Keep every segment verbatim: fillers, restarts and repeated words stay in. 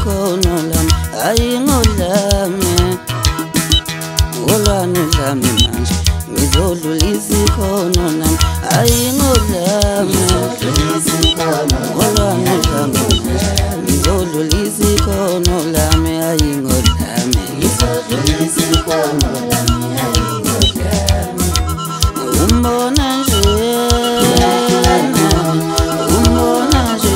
ikhono lami ayingodlame olwane dlame manje ngizodlulisa ikhono lami ayingodlame olwane dlame ngizodlulisa ikhono lami ayingodlame ngizodlulisa ikhono lami ayingodlame umbona nje umbona nje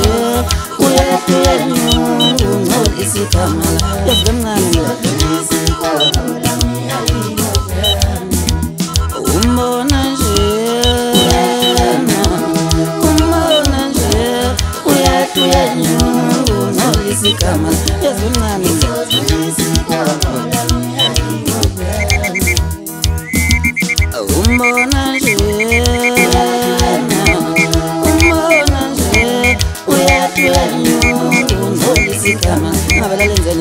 uyafika ngolisa ikamala yafemncane ngizodlulisa ikhono lami ayingodlame umbona nje umbona nje uyafika ngolisa ikamala yafemncane ngizodlulisa ikhono lami ayingodlame umbona nje umbona nje uyafika ngolisa ikamala ngabalalenzeni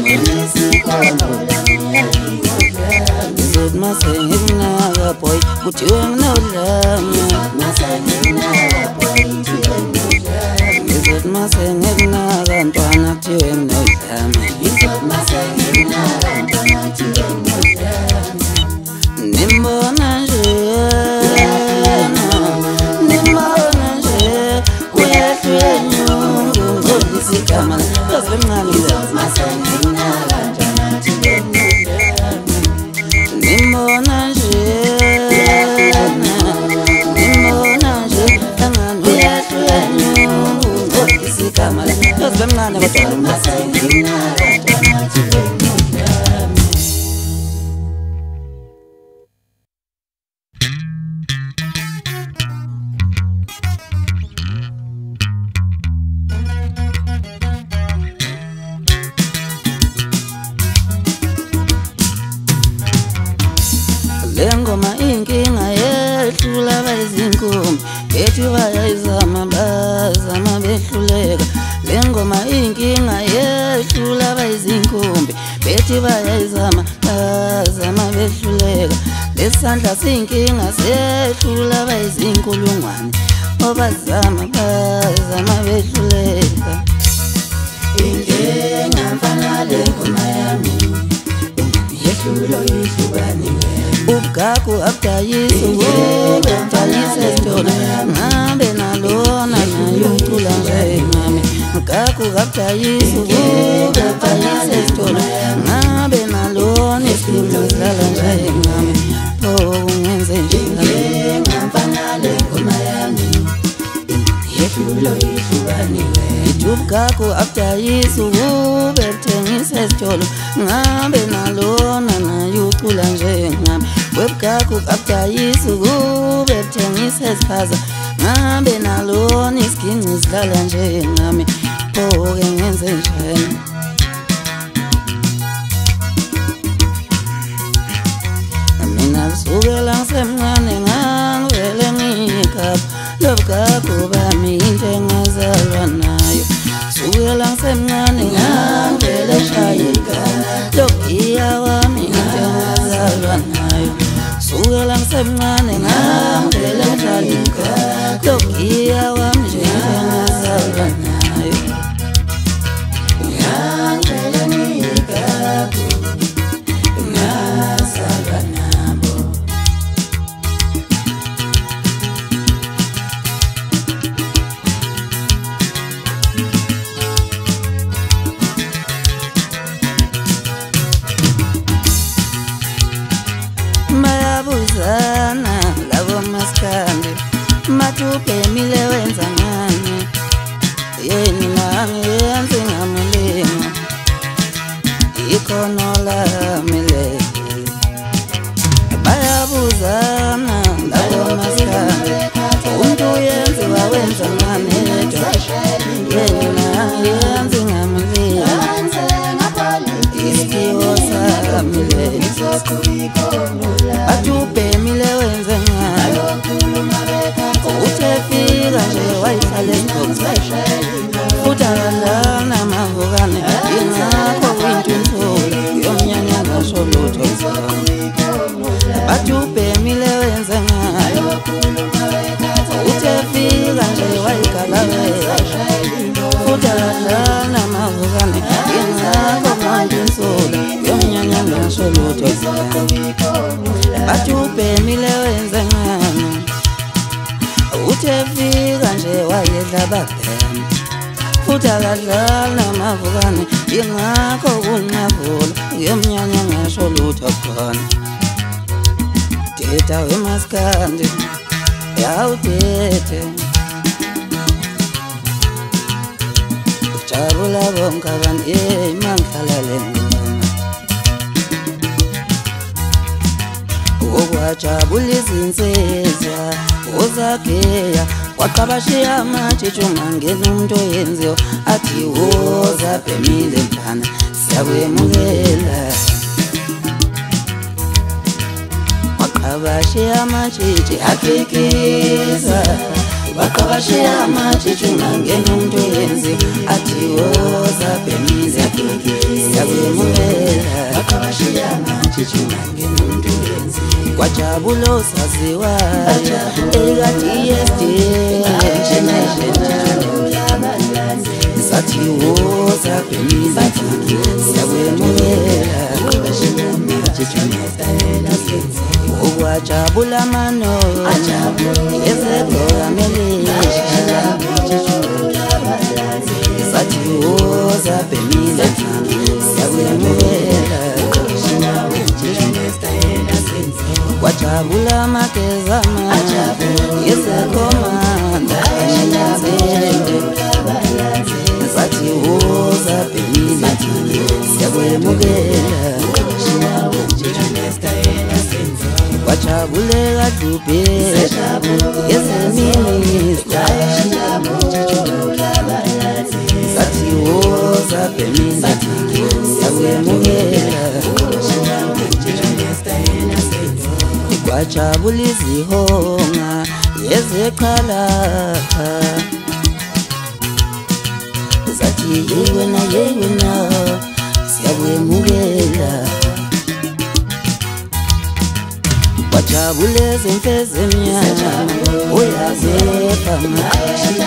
ngizot masenginaka boy kuthiwe nginodlame ngizot masenginaka ntwana kuthiwe nginodlame nimbona nje nimbona nje uyafika ngolisa ikamala yafemncane nimbona nje nimbona nje angani uyafika ngolisa ikamala yafemncane kodwa lengoma inkinga yehlula bayizinkumbi bethi bayayizama bazama behluleka lengoma inkinga yehlula bayizinkumbi bethi bayayizama bazama behluleka lesandla sinkinga sehlula bayizinkulungwane obazama bazama behluleka inkinga mfana lengoma yami yehlula yihlukaniwe ugagu abdayiso ube abdayise sitona ngabe nalona nayo ucula nje mami ugagu abdayiso ube abdayise sitona ngabe nalona isimlo sidlala nje mami pho ungenze nje ngamfana lengoma yami yehlula yihlukaniwe ugagu abdayiso ube abthengise sitolo ngabe nalona nayo ucula nje ngami webgagu abdayiso ube abthengise siphaza ngabe nalona isiginci sidlala nje ngami pho-ke ngenze njani mina kusukela ngisemncane ngangivele ngiyigabha lobugagu bami into engazalwa nayo kusukela ngisemncane ngangivele shaya igama lobugiya wami into engazalwa nayo kusukela ngisemncane ngangivele ngidlala igama lobugiya wami nje into engazalwa nayo ngangivele ngiyigabha ngazalwa nabo bayabuzana labo maskandi mathupe mile wenza ngani yeni nangiyenze ngamulingo ikhono lami leli bayabuzana labo maskandi umuntu uyenze wawenza ngani yeni nangiyenze ngamulingo isikhiwo sami leli athupe mile wenze ngayo uthefika nje wayihlala esibhokweni futhi akalana amavukane ingakho kuyinto inthula yomnyanya ngasho lutho athupe mile wenze ngayo uthefika nje wayigalabela futhi akalana amavukane ubhemile wenze ngani uthe fika nje wayedla babhema futhi akadlala amavukane yingakho kunqavula yomnyanya ngasho lutho khona teta wemaskandi yawutete jabula bonke abantu yeyi mangihlalale ngingoma okwajabula izinsizwa uzageya waqabashiya amatshitshi ungangena umuntu oyenziyo athi woza bhemile mfana siyakwemukela waqabashiya amatshitshi afikisa waqabashiya amatshitshi ungangena umuntu oyenziyo athi woza bhemile siyakwemukela waqabashiya amatshitshi ungangena umuntu oyenziyo kwajabula osaziwayo ekati yesdile sathi woza bhemile siyakwemukela okwajabula amanoni ezebhokamelisha sathi woza bhemile siyakwemukela kwajabula amagezama yesekomanda sathi woza bhemile siyakwemukela kwajabuleka Dube yezeminista sathi woza bhemile siyakwemukela kwajabula izihonga yezeqhala zathi yeyi wena yeyi wena siyakwemukela kwajabula ezimfezi emnyama uyazefama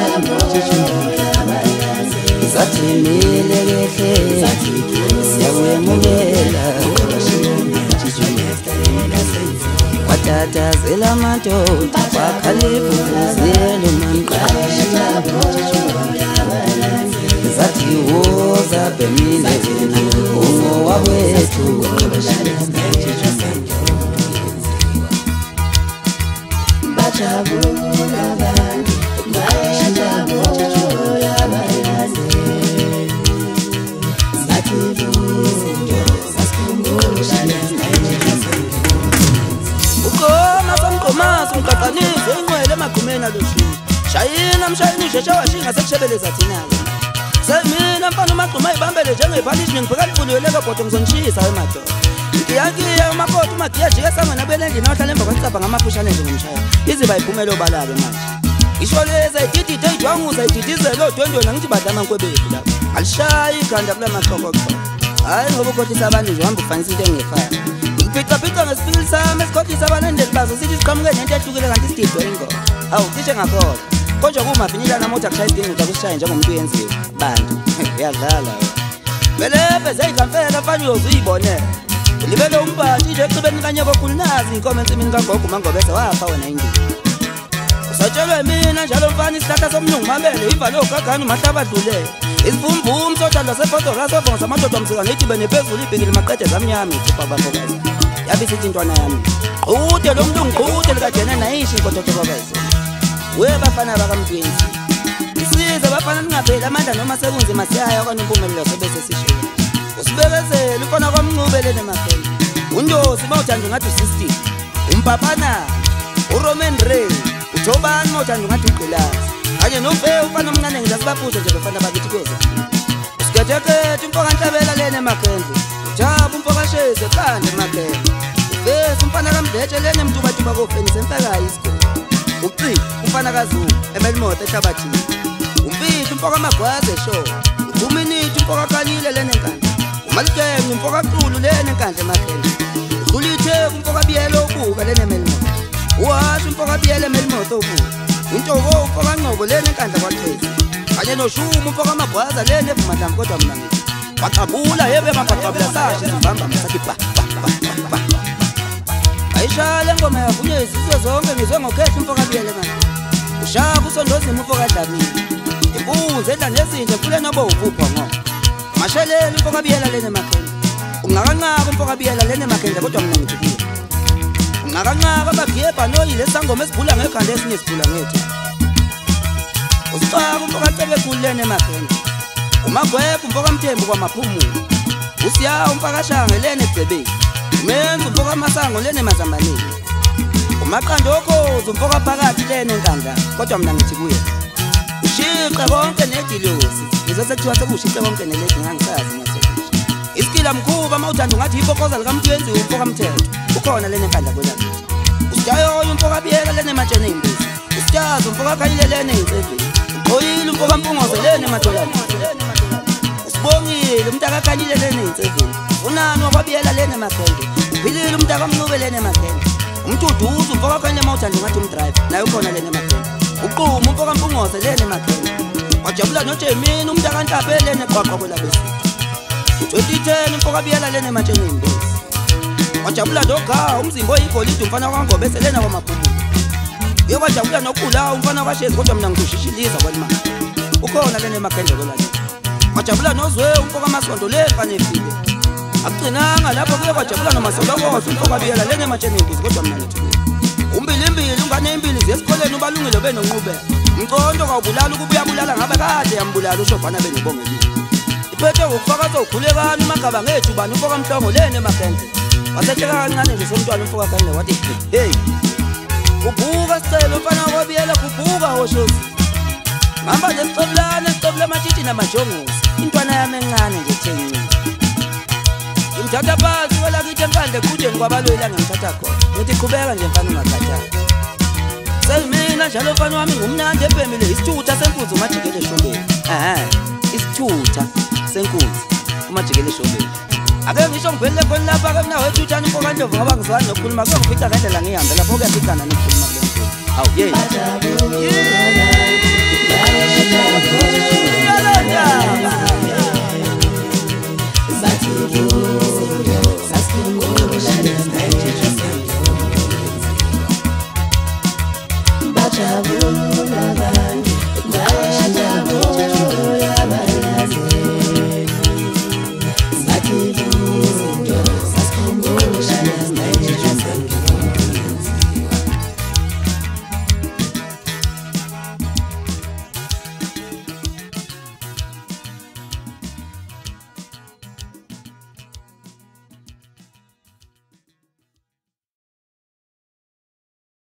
zathi mile kehle siyakwemukela watatazela amadoda wakhalifuzela umanqasha zathi woza bhemile ungowawethu bajabula abantu bajabula abantu zathi izinto zasikhumbula ukoma samqomazi umqaqanise inqwele emagqumeni aloshini shayina mshayini shesha washinga sekushebeleza thina-ke semina mfana umagquma ayibambele njengephalishini ngibheka lifuniyeleka bhodo ngizonishisa wemadoda ngiyakiya umakoti umagiya jike sanga nabelendini awahlala emva kwesicabha ngamaphushane nje ngomshayela iziba iphumela obala-ke manje ngisho leza ayididide ayidwanguza ayididizele odwendweni angithi badla amankwebethu lapho alishayi ikhanda kula maxhokoxho hhayi ngoba ukhohlisa abantu nje uhamba ufanisa into engefana ngiphica-phica ngesipikili sami esikhohlisa abalendeli bazo sithi siqhamuke nento ehlukile kanti isididwe ingoma hawu cishe ngakhohlwa konje kumafinyila namothi akushaya isidingo ukuthi akusishaye njengomuntu uyenziwe bantu uyadlala velepe zeyikampela fana uyoze uyibonele ulibele umbhathi nje ecibeni kanye kokhulu nazi inkomo ensimini kagogo umangobese wafa wena ingidi usatshelwe mina njalo mfana isihlahla somlungu mabele ivale ogagani umahlaba adlulele isivumvumi sothandwa sefotorasobonga samadoda msika ngithi nephezulu ibhikile maqede zamnyama ikhipha bafokazi yabe isithi intwana yami qhude lo mlungu qhude likajene nayishi inkototobabazi we bafana bakamntwenzi isize bafana ningapheli amandla noma sekunzima siyaya okanye impumelelo sebese sishela usibekezele ufana kwamncubelene maphela undosi mawuthanda ungathi usistic umpapana uRoman Reigns uJobani mawuthanda ungathi ugqilazi kanye nofe ufana omncane ngiza sibabuze nje bafana bakithi kuyoza usikethekethe umfokanhlabela lene emakhende ujaba umfokasheze kande emakhende uvese umfana kamdletshe lene mtubatuba kofeni semfekayo isikole uci umfana kaZulu emelimoto ehlabathini umfihlo umfoka amagwazi eshow uDuminithi umfoka kanile lene nkandla uMalikenge umfoka Qulu lene nkandla emakhende uDlulithe umfoka Biyelo ubuka lene emelimoto uHashu umfoka Biyelo emelimoto ubuka uNtoko umfoka Ngcobo lene nkandla kwaXhezi kanye noShuma umfoka amagwaza lene evumadlambu kodwa mina ngithi baqabula yebe baqabula sashe sibamba msathi ba ba ba Ngayishaya ngoma yavunywe izizwe zonke ngizwe ngokhehla umfokabiyele manje. Ushaka usondozima umfokadlamini. Imbuzi edla nezinja kule nobo uvupho ngo. Mashelele umfokabiyela lene makhende. Ungakanqaka umfokabiyela lene makhende kodwa mina ngijikile. Ungakanqaka abagiyebha noyile sangoma esibhula ngekhanda esinye sibhula ngethu. Usixaka umfokacebe kulene makhende. Umagwebha umfokamthembu kwamaphumulo. Usiya umfakashanga lene egcebeni. Umenza umfokamasango lene mazambaneni. Umaqandokhozi umfokaphakathi lene enkandla kodwa mina ngithi kuye. Ushiqe konke nedilosi. Ngizose kuthiwa sekushiqe konke neledi ngangisazi ngasekusha. Isikila mkhuba mawuthanda ungathi ipokoza likaMtwenzi umfokamthetho. Ukhona lene enkandla kwelami. Usiyayo umfokabiyela lene matshene imbuzi. Usiyazi umfokakhanyile lene inseveni. Uqoyile umfokampungoze lene matholana. Usibongile umntakakhanyile lene inseveni. Unani wakwabiyela lene makhende. Uphilile umntakamncube lene makhende. Umthuduza umfokakhanyile mawuthanda ungathi umdrive. Naye ukhona lene makhende. Uquma umfokampungoze lene makhende. Wajabula noJemini umntakanhlabe lene qwaqwa kwelabesithu. twenty ten umfokabiyela lene matshene imbuzi. Wajabula noGa umzimbo oyigolide umfana kwaNgobe selena kwamabhubu. Yewajabula noKula umfana kwaShezi kodwa mina ngikushishiliza kwelimali. Ukhona lene makhende kwelami. Wajabula noZwe umfokamasondo lemfana efile. Akugcinanga lapho kuye kwajabula noMasolokoze umfokabiyela lene matshene imbuzi kodwa mina ngithi umbilimbili ungane impili zesikoleni ubalungile benonqubela. Mcondo kawubulala ukuba uyabulala ngabe kade yambulala uShobhana benibongelile. Iphethe ukufakaza ukhulekani magaba ngethu bani umfokamhlongo lene makhende. Wasehleka kancane nje somntwana umfokakhanyile wathi hey kubhuka sicelo mfana kwabiyela kubhuka hoshozi. Ngihamba nje sicobulana sicobula amatshitshi namajongosi. Intwana yami encane nje thenci. Ngimthatha phansi kwelakithi enkandle ekudeni kwabalwela ngimthatha khona. Ngithi qhubeka nje mfana ungakhathali. Selmina njalo mfana wami ngumnandi ebhemile isithutha senkunzi umajikele eshobeni. Aha, isithutha senkunzi umajikele eshobeni. Ake ngisho ngivele khona lapha ke mina wethu uthani umfokandlovu ngoba ngizwani nokukhuluma ke ngifica ngendlela ngihambe lapho kuyafikana nokukhuluma kule nkulumo. Hawu yey. Bajabu